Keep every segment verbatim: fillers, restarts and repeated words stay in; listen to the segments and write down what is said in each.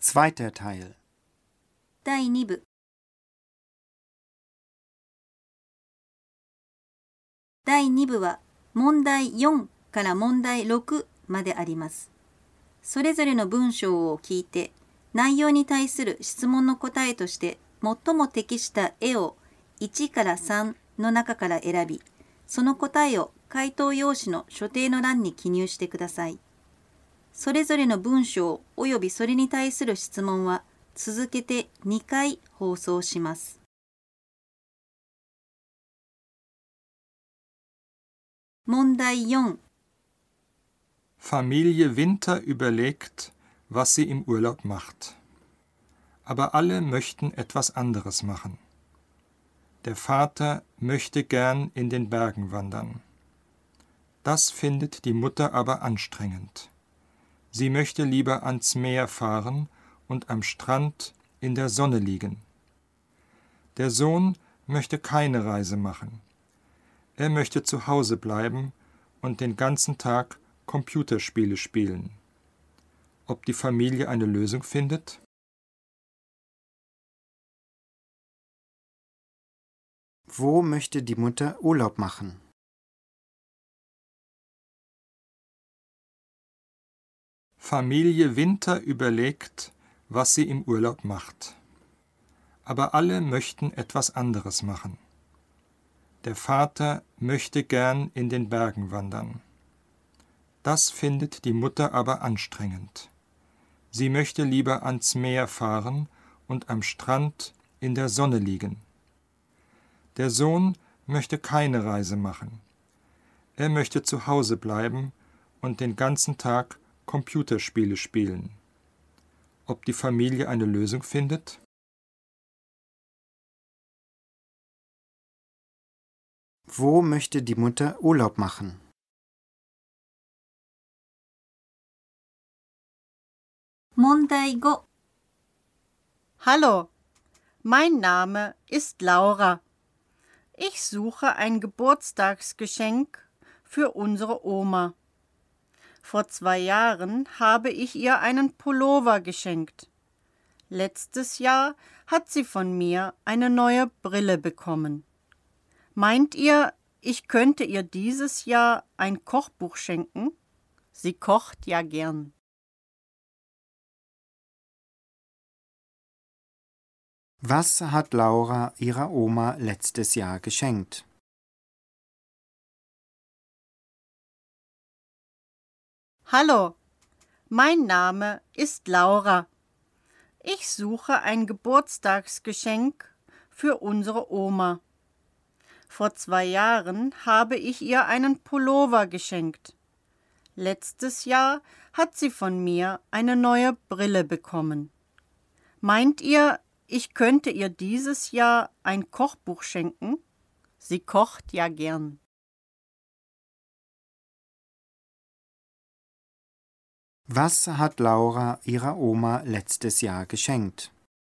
Zweiter Teil. だいに部だいに部は問題よんから問題ろくまであります。それぞれの文章を聞いて、内容に対する質問の答えとして最も適した絵をいちからさんの中から選び、その答えを回答用紙の所定の欄に記入してください。それぞれの文章およびそれに対する質問は続けてにかい放送します。問題よん。 Familie Winter überlegt, was sie im Urlaub macht. Aber alle möchten etwas anderes machen. Der Vater möchte gern in den Bergen wandern. Das findet die Mutter aber anstrengend. Sie möchte lieber ans Meer fahren und am Strand in der Sonne liegen. Der Sohn möchte keine Reise machen. Er möchte zu Hause bleiben und den ganzen Tag Computerspiele spielen. Ob die Familie eine Lösung findet? Wo möchte die Mutter Urlaub machen? Familie Winter überlegt, was sie im Urlaub macht. Aber alle möchten etwas anderes machen. Der Vater möchte gern in den Bergen wandern. Das findet die Mutter aber anstrengend. Sie möchte lieber ans Meer fahren und am Strand in der Sonne liegen. Der Sohn möchte keine Reise machen. Er möchte zu Hause bleiben und den ganzen Tag Computerspiele spielen. Ob die Familie eine Lösung findet? Wo möchte die Mutter Urlaub machen? Mondai go. Hallo, mein Name ist Laura. Ich suche ein Geburtstagsgeschenk für unsere Oma. Vor zwei Jahren habe ich ihr einen Pullover geschenkt. Letztes Jahr hat sie von mir eine neue Brille bekommen. Meint ihr, ich könnte ihr dieses Jahr ein Kochbuch schenken? Sie kocht ja gern. Was hat Laura ihrer Oma letztes Jahr geschenkt? Hallo, mein Name ist Laura. Ich suche ein Geburtstagsgeschenk für unsere Oma. Vor zwei Jahren habe ich ihr einen Pullover geschenkt. Letztes Jahr hat sie von mir eine neue Brille bekommen. Meint ihr, ich könnte ihr dieses Jahr ein Kochbuch schenken? Sie kocht ja gern. Was hat Laura ihrer Oma letztes Jahr geschenkt?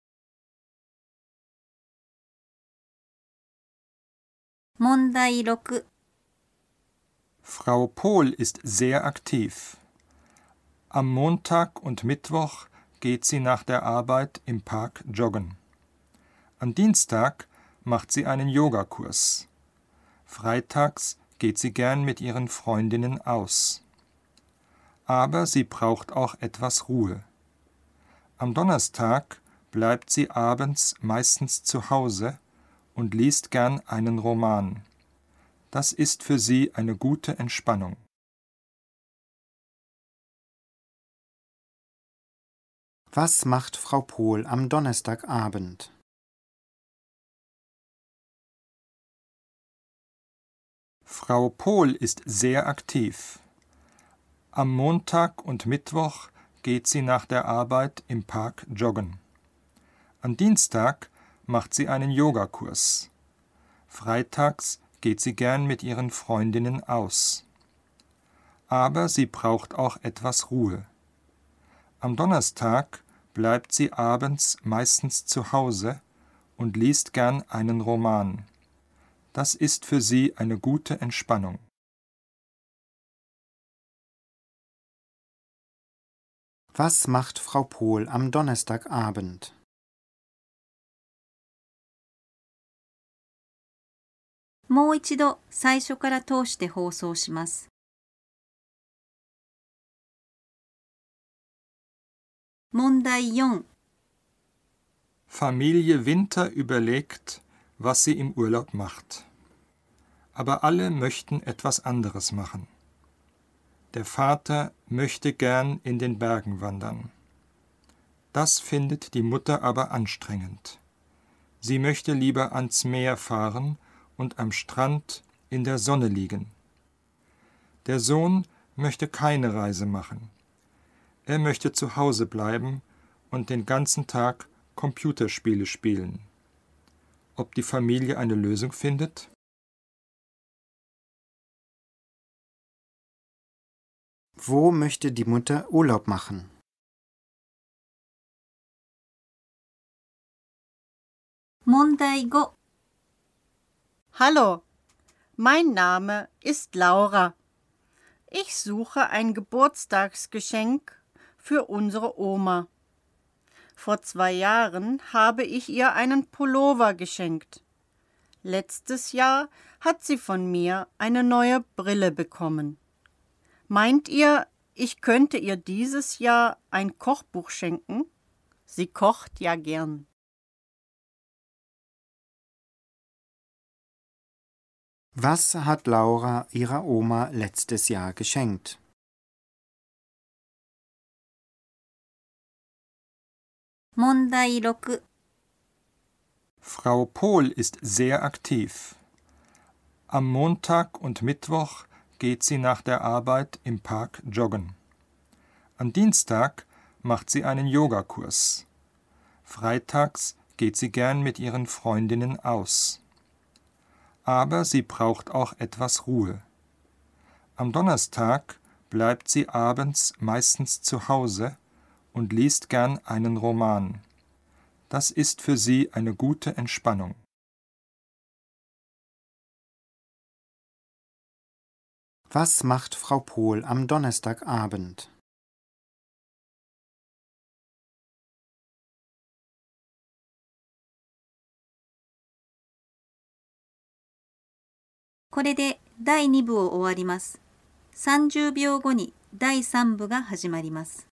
Mondaiろく. Frau Pohl ist sehr aktiv. Am Montag und Mittwoch geht sie nach der Arbeit im Park joggen. Am Dienstag macht sie einen Yogakurs. Freitags geht sie gern mit ihren Freundinnen aus. Aber sie braucht auch etwas Ruhe. Am Donnerstag bleibt sie abends meistens zu Hause und liest gern einen Roman. Das ist für sie eine gute Entspannung. Was macht Frau Pohl am Donnerstagabend? Frau Pohl ist sehr aktiv. Am Montag und Mittwoch geht sie nach der Arbeit im Park joggen. Am Dienstag macht sie einen Yogakurs. Freitags geht sie gern mit ihren Freundinnen aus. Aber sie braucht auch etwas Ruhe. Am Donnerstag bleibt sie abends meistens zu Hause und liest gern einen Roman. Das ist für sie eine gute Entspannung. Was macht Frau Pohl am Donnerstagabend? もう一度最初から通して放送します。問題よん。 Familie Winter überlegt, was sie im Urlaub macht. Aber alle möchten etwas anderes machen. Der Vater möchte gern in den Bergen wandern. Das findet die Mutter aber anstrengend. Sie möchte lieber ans Meer fahren und am Strand in der Sonne liegen. Der Sohn möchte keine Reise machen. Er möchte zu Hause bleiben und den ganzen Tag Computerspiele spielen. Ob die Familie eine Lösung findet? Wo möchte die Mutter Urlaub machen? 問題ご。 Hallo, mein Name ist Laura. Ich suche ein Geburtstagsgeschenk für unsere Oma. Vor zwei Jahren habe ich ihr einen Pullover geschenkt. Letztes Jahr hat sie von mir eine neue Brille bekommen. Meint ihr, ich könnte ihr dieses Jahr ein Kochbuch schenken? Sie kocht ja gern. Was hat Laura ihrer Oma letztes Jahr geschenkt? 問題ろく。 Frau Pohl ist sehr aktiv. Am Montag und Mittwoch geht sie nach der Arbeit im Park joggen. Am Dienstag macht sie einen Yogakurs. Freitags geht sie gern mit ihren Freundinnen aus. Aber sie braucht auch etwas Ruhe. Am Donnerstag bleibt sie abends meistens zu Hause und liest gern einen Roman. Das ist für sie eine gute Entspannung. Was macht Frau Pohl am Donnerstagabend? これでだいに部を終わります。さんじゅうびょうごにだいさん部が始まります。